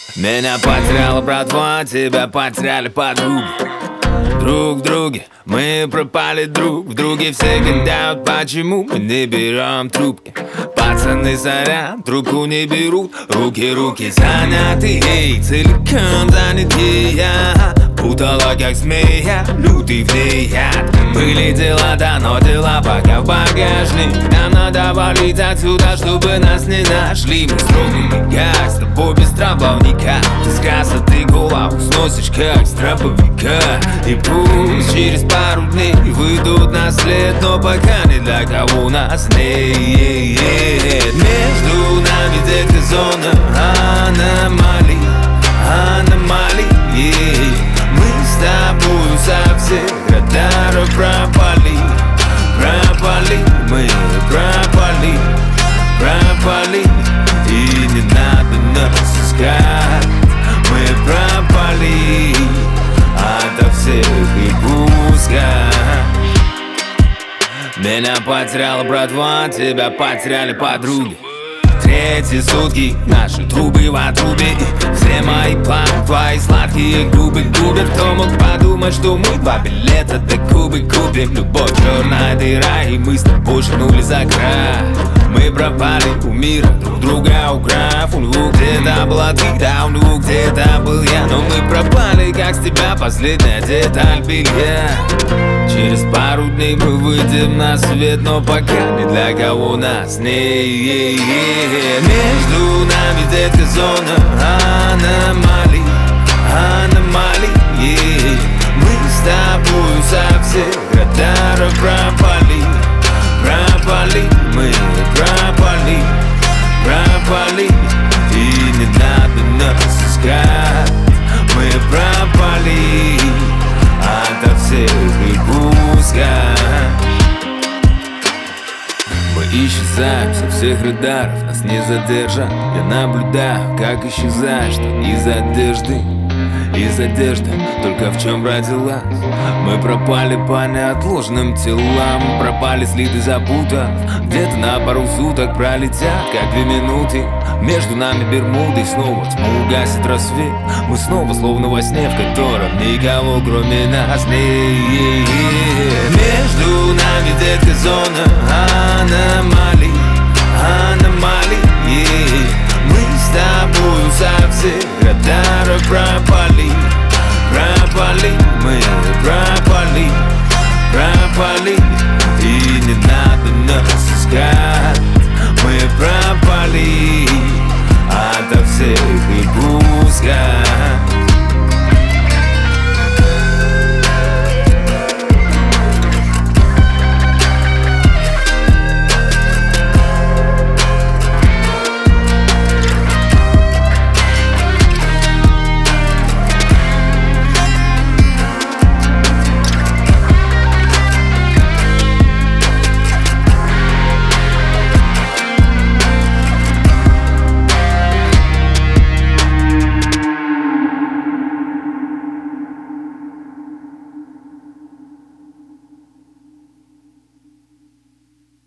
Меня потеряла братва, тебя потеряли подруги. Друг в друге мы пропали друг в друге. Все гадают, почему мы не берем трубки. Пацаны, сорян, трубку не берут. Руки заняты, ей, целиком заняты. Я путала, как змея, лютый влияет. Были дела, да, но дела пока в багажник. Нам надо валить отсюда, чтобы нас не нашли. Мы строгими, как с тобой без трампловника. Ты с красоты голову сносишь, как с траповика. И пусть через пару дней выйдут на след, но пока ни для кого нас нет. Между нами детка зона аномалий, мы с тобой со всех радаров пропали. Мы пропали, и не надо нас искать. Мы пропали ото всех и пускай. Меня потеряла братва, тебя потеряли подруги. Третьи сутки, наши трубы в отрубе. Все мои планы, твои сладкие губы губят. Кто мог подумать, что мы два билета до Кубы купим? Любовь черная дыра, и мы с тобой шагнули за край. Мы пропали у мира, друг друга украв. У него где-то была ты, да у него где-то был я. Но мы пропали, как с тебя последняя деталь белья. Через пару дней мы выйдем на свет, но пока ни для кого нас нет. Между нами детка зона аномалий, мы с тобой со всех радаров пропали. Мы пропали, и не надо нас искать. Мы пропали ото всех и пускай. Мы исчезаем со всех радаров, нас не задержат. Я наблюдаю, как исчезаешь ты из одежды, только в чем родилась. Мы пропали по неотложным телам, пропали следы запутав. Где-то на пару суток пролетят, как 2 минуты. Между нами Бермуды, снова тьму гасит рассвет. Мы снова словно во сне, в котором никого кроме нас нет. Между нами детка зона аномалий, мы с тобой со всех радаров пропали. Мы пропали, и не надо нас искать. Мы пропали